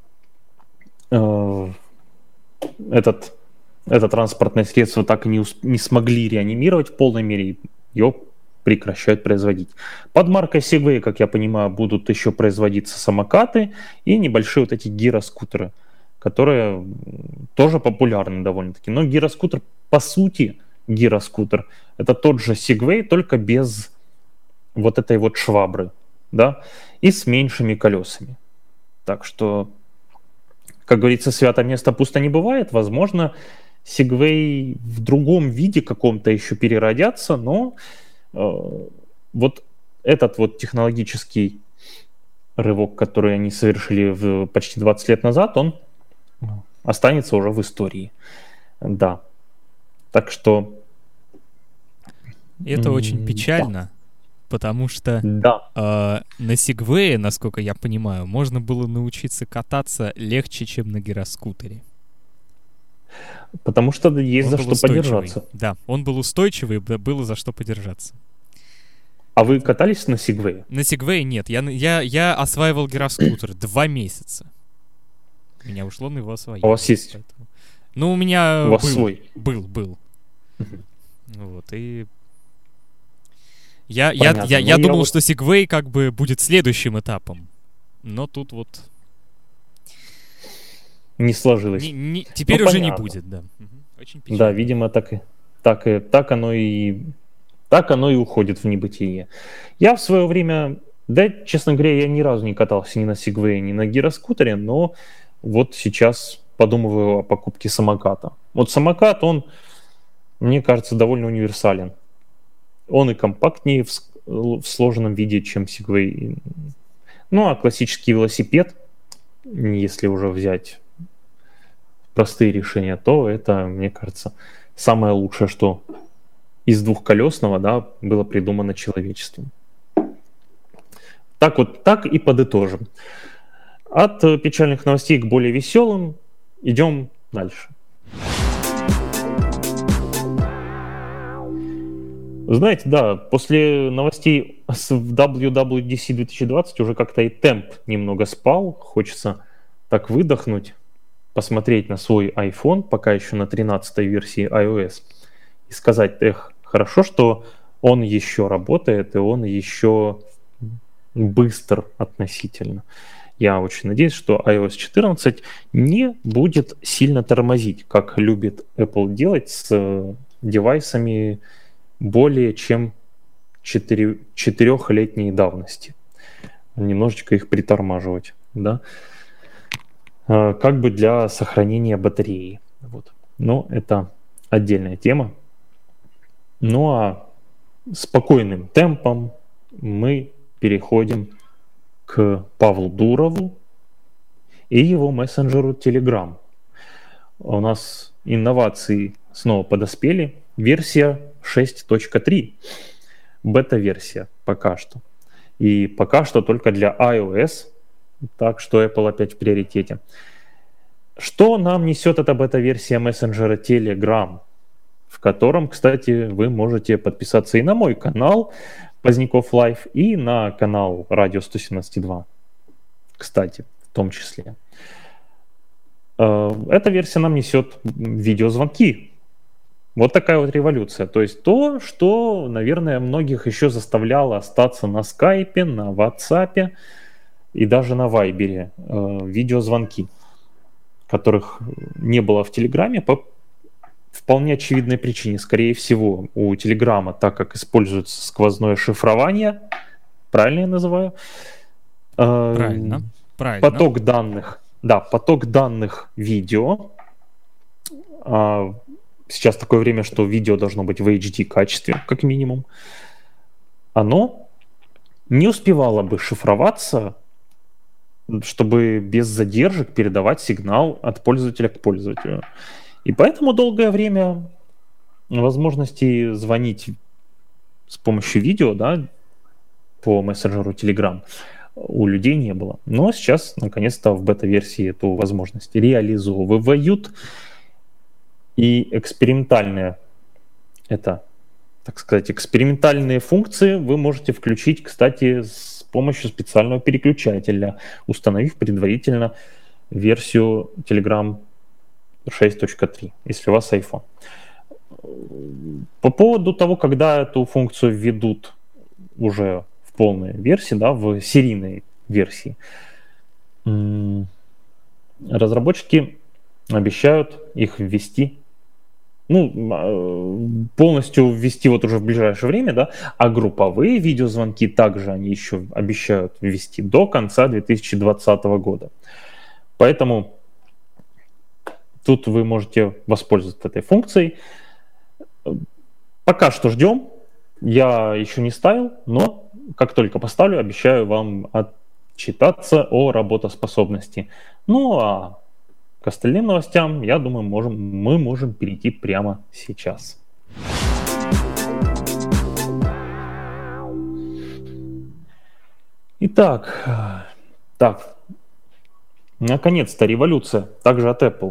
э, этот, это транспортное средство так и не, усп- не смогли реанимировать в полной мере, ее прекращают производить. Под маркой Segway, как я понимаю, будут еще производиться самокаты и небольшие вот эти гироскутеры, которые тоже популярны довольно-таки. Но гироскутер, по сути, гироскутер, это тот же Segway, только без вот этой вот швабры, да, и с меньшими колесами. Так что, как говорится, свято место пусто не бывает. Возможно, Segway в другом виде каком-то еще переродятся, но э, вот этот вот технологический рывок, который они совершили в почти двадцать лет назад, он останется уже в истории. Да. Так что... Это очень печально, да. Потому что да. э, на Segway, насколько я понимаю, можно было научиться кататься легче, чем на гироскутере. Потому что есть он за что подержаться. Да, он был устойчивый, было за что подержаться. А вы катались на Segway? На Segway нет. Я, я, я осваивал гироскутер два месяца. У меня ушло на его освоение. А у вас есть? Поэтому... Ну, у меня у вас был, свой? Был, был. Uh-huh. Вот, и... Я, я, я, я думал, вот... что Segway как бы будет следующим этапом. Но тут вот... Не сложилось. Не, не, теперь ну, уже понятно. Не будет, да. Угу. Очень печально. Да, видимо, так и, так, и, так, оно и, так оно и уходит в небытие. Я в свое время, да, честно говоря, я ни разу не катался ни на Segway, ни на гироскутере, но вот сейчас подумываю о покупке самоката. Вот самокат, он, мне кажется, довольно универсален. Он и компактнее в, в сложенном виде, чем Segway. Ну, а классический велосипед, если уже взять простые решения, то это, мне кажется, самое лучшее, что из двухколесного, да, было придумано человечеством. Так вот, так и подытожим. От печальных новостей к более веселым идем дальше. Знаете, да, после новостей с дабл ю дабл ю ди си две тысячи двадцать уже как-то и темп немного спал. Хочется так выдохнуть, посмотреть на свой iPhone, пока еще на тринадцатой версии iOS, и сказать, эх, хорошо, что он еще работает, и он еще быстр относительно. Я очень надеюсь, что ай о эс четырнадцать не будет сильно тормозить, как любит Apple делать с девайсами более чем четырехлетней давности. Немножечко их притормаживать, да, как бы для сохранения батареи. Вот. Но это отдельная тема. Ну а спокойным темпом мы переходим к Павлу Дурову и его мессенджеру Telegram. У нас инновации снова подоспели. Версия шесть точка три. Бета-версия пока что. И пока что только для iOS. Так что Apple опять в приоритете. Что нам несет эта бета-версия мессенджера Telegram, в котором, кстати, вы можете подписаться и на мой канал Поздняков Лайв, и на канал Радио сто семнадцать два, кстати, в том числе. Эта версия нам несет видеозвонки. Вот такая вот революция. То есть то, что, наверное, многих еще заставляло остаться на скайпе, на ватсапе и даже на вайбере. Видеозвонки, которых не было в Телеграме по вполне очевидной причине. Скорее всего, у Телеграма, так как используется сквозное шифрование, правильно я называю? Правильно, правильно. Поток данных. Да, поток данных видео. Сейчас такое время, что видео должно быть в эйч ди качестве, как минимум. Оно не успевало бы шифроваться, чтобы без задержек передавать сигнал от пользователя к пользователю. И поэтому долгое время возможности звонить с помощью видео, да, по мессенджеру Telegram у людей не было. Но сейчас, наконец-то, в бета-версии эту возможность реализовывают. И экспериментальные, это, так сказать, экспериментальные функции вы можете включить, кстати, с помощью специального переключателя, установив предварительно версию Telegram шесть точка три, если у вас iPhone. По поводу того, когда эту функцию введут уже в полной версии, да, в серийной версии, разработчики обещают их ввести, ну, полностью ввести вот уже в ближайшее время, да, а групповые видеозвонки также они еще обещают ввести до конца две тысячи двадцатого года. Поэтому тут вы можете воспользоваться этой функцией. Пока что ждем. Я еще не ставил, но как только поставлю, обещаю вам отчитаться о работоспособности. Ну а к остальным новостям, я думаю, можем, мы можем перейти прямо сейчас. Итак, так, наконец-то революция, также от Apple.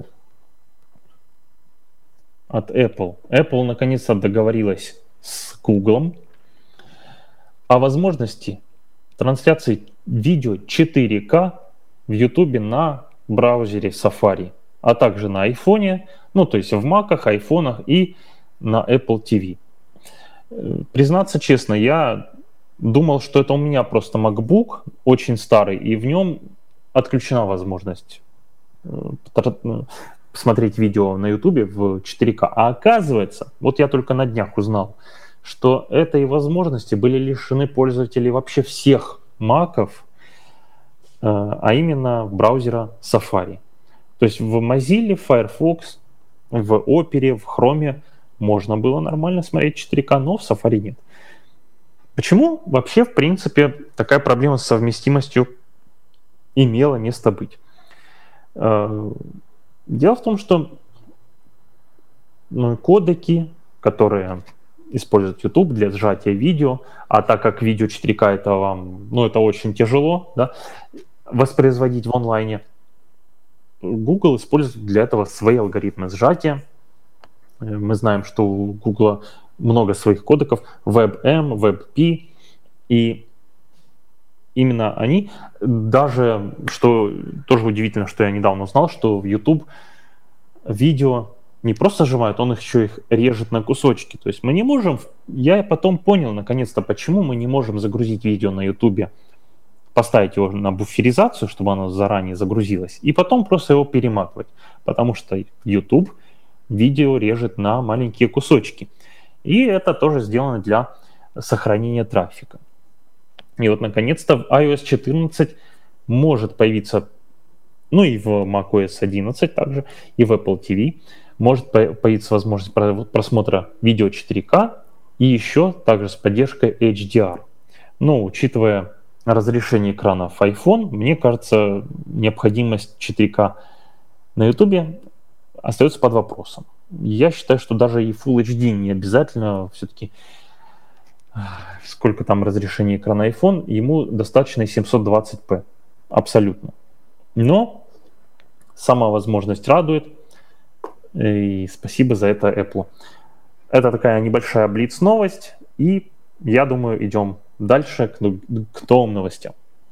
От Apple. Apple наконец-то договорилась с Google о возможности трансляции видео четыре ка в YouTube на браузере Safari, а также на iPhone, ну то есть в Mac'ах, айфонах и на Apple ти ви. Признаться честно, я думал, что это у меня просто MacBook очень старый, и в нем отключена возможность смотреть видео на YouTube в четыре ка. А оказывается, вот я только на днях узнал, что этой возможности были лишены пользователи вообще всех Mac'ов, а именно браузера Safari. То есть в Mozilla, Firefox, в Opera, в Chrome можно было нормально смотреть четыре ка, но в Safari нет. Почему вообще, в принципе, такая проблема с совместимостью имела место быть? Дело в том, что ну, кодеки, которые использует YouTube для сжатия видео, а так как видео четыре ка это вам, ну это очень тяжело, да, воспроизводить в онлайне, Google использует для этого свои алгоритмы сжатия. Мы знаем, что у Google много своих кодеков, WebM, WebP, и именно они, даже, что тоже удивительно, что я недавно узнал, что в YouTube видео не просто сжимают, он их еще их режет на кусочки. То есть мы не можем, я потом понял наконец-то, почему мы не можем загрузить видео на YouTube, поставить его на буферизацию, чтобы оно заранее загрузилось, и потом просто его перематывать, потому что YouTube видео режет на маленькие кусочки. И это тоже сделано для сохранения трафика. И вот наконец-то в ай о эс четырнадцать может появиться, ну и в macOS одиннадцать также, и в Apple ти ви, может появиться возможность просмотра видео четыре ка и еще также с поддержкой эйч ди ар. Но учитывая разрешение экрана в iPhone, мне кажется, необходимость четыре ка на YouTube остается под вопросом. Я считаю, что даже и Full эйч ди не обязательно, все-таки сколько там разрешение экрана iPhone, ему достаточно и семьсот двадцать пэ, абсолютно. Но Сама возможность радует. И спасибо за это Apple. Это такая небольшая блиц-новость. И я думаю, идем дальше к, к новым новостям.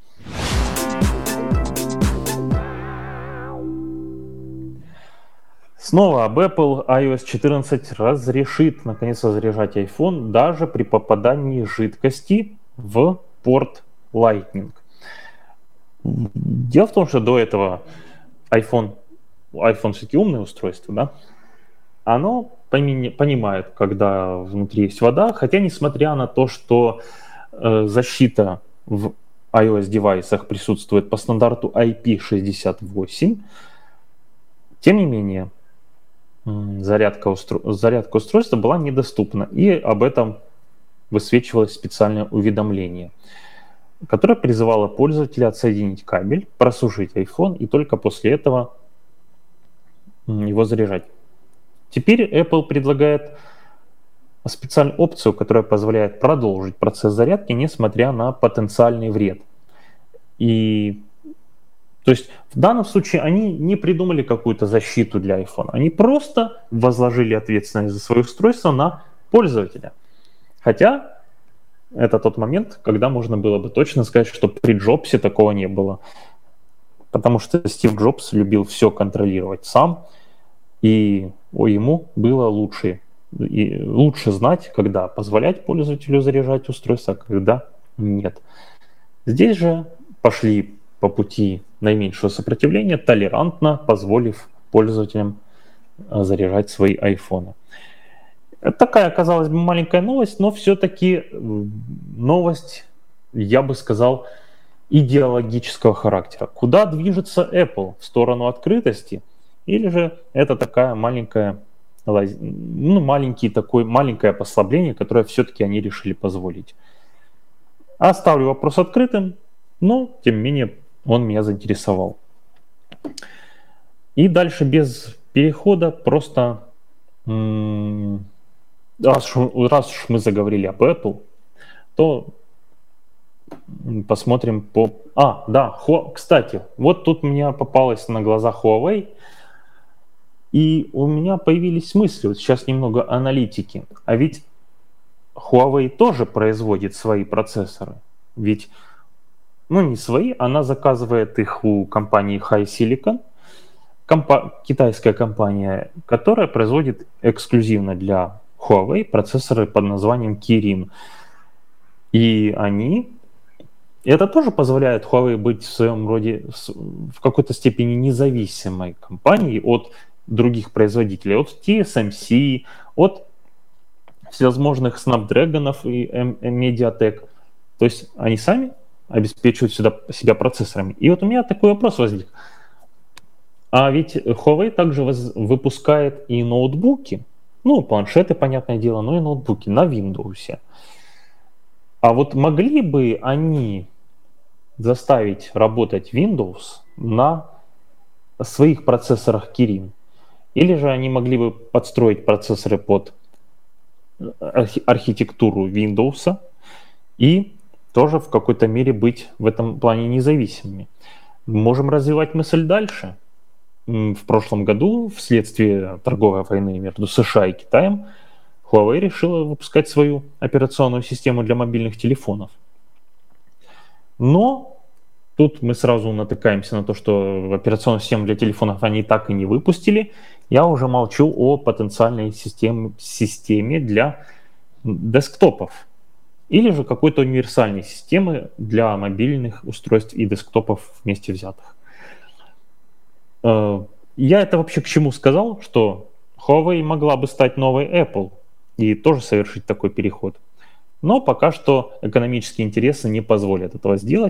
Снова об Apple. ай О Эс четырнадцать разрешит наконец-то заряжать iPhone даже при попадании жидкости в порт Lightning. Дело в том, что до этого iPhone, iPhone все-таки умное устройство, да? Оно понимает, когда внутри есть вода, хотя несмотря на то, что э, защита в iOS-девайсах присутствует по стандарту ай пи шестьдесят восемь, тем не менее, Зарядка, устро... зарядка устройства была недоступна, и об этом высвечивалось специальное уведомление, которое призывало пользователя отсоединить кабель, просушить iPhone и только после этого его заряжать. Теперь Apple предлагает специальную опцию, которая позволяет продолжить процесс зарядки, несмотря на потенциальный вред. И То есть в данном случае они не придумали какую-то защиту для iPhone, они просто возложили ответственность за свое устройство на пользователя. Хотя это тот момент, когда можно было бы точно сказать, что при Джобсе такого не было. Потому что Стив Джобс любил все контролировать сам, и о, ему было лучше, и лучше знать, когда позволять пользователю заряжать устройство, а когда нет. Здесь же пошли по пути наименьшего сопротивления, толерантно позволив пользователям заряжать свои айфоны. Это такая, казалось бы, маленькая новость, но все-таки новость, я бы сказал, идеологического характера. Куда движется Apple? В сторону открытости? Или же это такая маленькая, ну, маленький такой, маленькое послабление, которое все-таки они решили позволить? Оставлю вопрос открытым, но, тем не менее, он меня заинтересовал. И дальше без перехода просто, м- раз, уж, раз уж мы заговорили об Apple, то посмотрим по... А, да, Ху... кстати, вот тут у меня попалось на глаза Huawei, и у меня появились мысли, вот сейчас немного аналитики. А ведь Huawei тоже производит свои процессоры. Ведь Ну, не свои, она заказывает их у компании HiSilicon, компа- китайская компания, которая производит эксклюзивно для Huawei процессоры под названием Kirin. И они, это тоже позволяет Huawei быть в своем роде, в какой-то степени независимой компанией от других производителей, от ти эс эм си, от всевозможных Snapdragon и Mediatek. То есть они сами обеспечивают сюда, себя процессорами. И вот у меня такой вопрос возник. А ведь Huawei также воз, выпускает и ноутбуки, ну, планшеты, понятное дело, но и ноутбуки на Windows. А вот могли бы они заставить работать Windows на своих процессорах Kirin? Или же они могли бы подстроить процессоры под архи- архитектуру Windows и тоже в какой-то мере быть в этом плане независимыми? Можем развивать мысль дальше. В прошлом году, вследствие торговой войны между США и Китаем, Huawei решила выпускать свою операционную систему для мобильных телефонов. Но тут мы сразу натыкаемся на то, что операционную систему для телефонов они так и не выпустили. Я уже молчу о потенциальной системе, системе для десктопов. Или же какой-то универсальной системы для мобильных устройств и десктопов вместе взятых. Я это вообще к чему сказал, что Huawei могла бы стать новой Apple и тоже совершить такой переход. Но пока что экономические интересы не позволят этого сделать.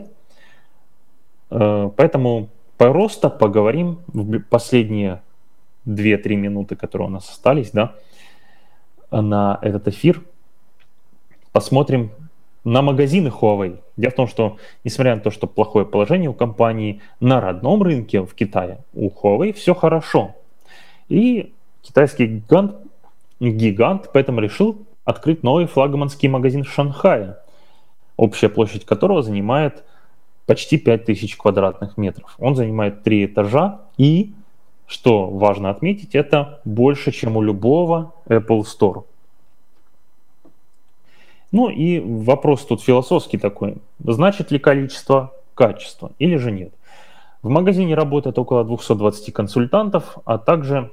Поэтому просто поговорим в последние две-три минуты, которые у нас остались, да, на этот эфир. Посмотрим на магазины Huawei. Дело в том, что несмотря на то, что плохое положение у компании на родном рынке в Китае, у Huawei все хорошо. И китайский гигант, гигант поэтому решил открыть новый флагманский магазин в Шанхае, общая площадь которого занимает почти пять тысяч квадратных метров. Он занимает три этажа и что важно отметить, это больше, чем у любого Apple Store. Ну и вопрос тут философский такой. Значит ли количество качество или же нет? В магазине работает около двести двадцать консультантов, а также,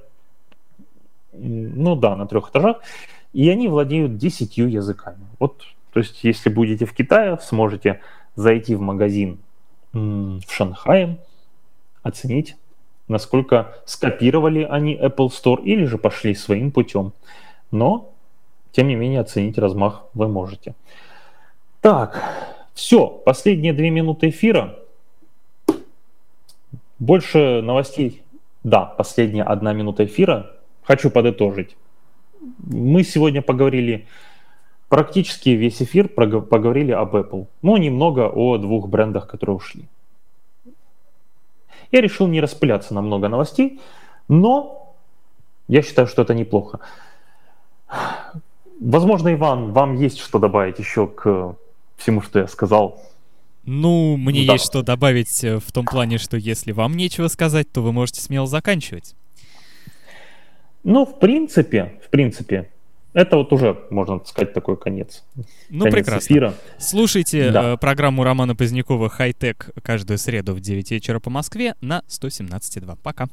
ну да, на трех этажах, и они владеют десятью языками. Вот, то есть, если будете в Китае, сможете зайти в магазин м, в Шанхае, оценить, насколько скопировали они Apple Store или же пошли своим путем. Но, тем не менее, оценить размах вы можете. Так, все, последние две минуты эфира. Больше новостей. Да, последняя одна минута эфира. Хочу подытожить. Мы сегодня поговорили, практически весь эфир поговорили об Apple. Но немного о двух брендах, которые ушли. Я решил не распыляться на много новостей, но я считаю, что это неплохо. Возможно, Иван, вам есть что добавить еще к всему, что я сказал? Ну, мне Да. есть что добавить в том плане, что если вам нечего сказать, то вы можете смело заканчивать. Ну, в принципе, в принципе, это вот уже, можно сказать, такой конец. Ну, конец прекрасно. эфира. Слушайте Да. э, программу Романа Позднякова «Хай-тек» каждую среду в девять вечера по Москве на сто семнадцать и два. Пока.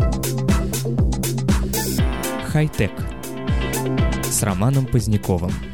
«Хай-тек» с Романом Поздняковым.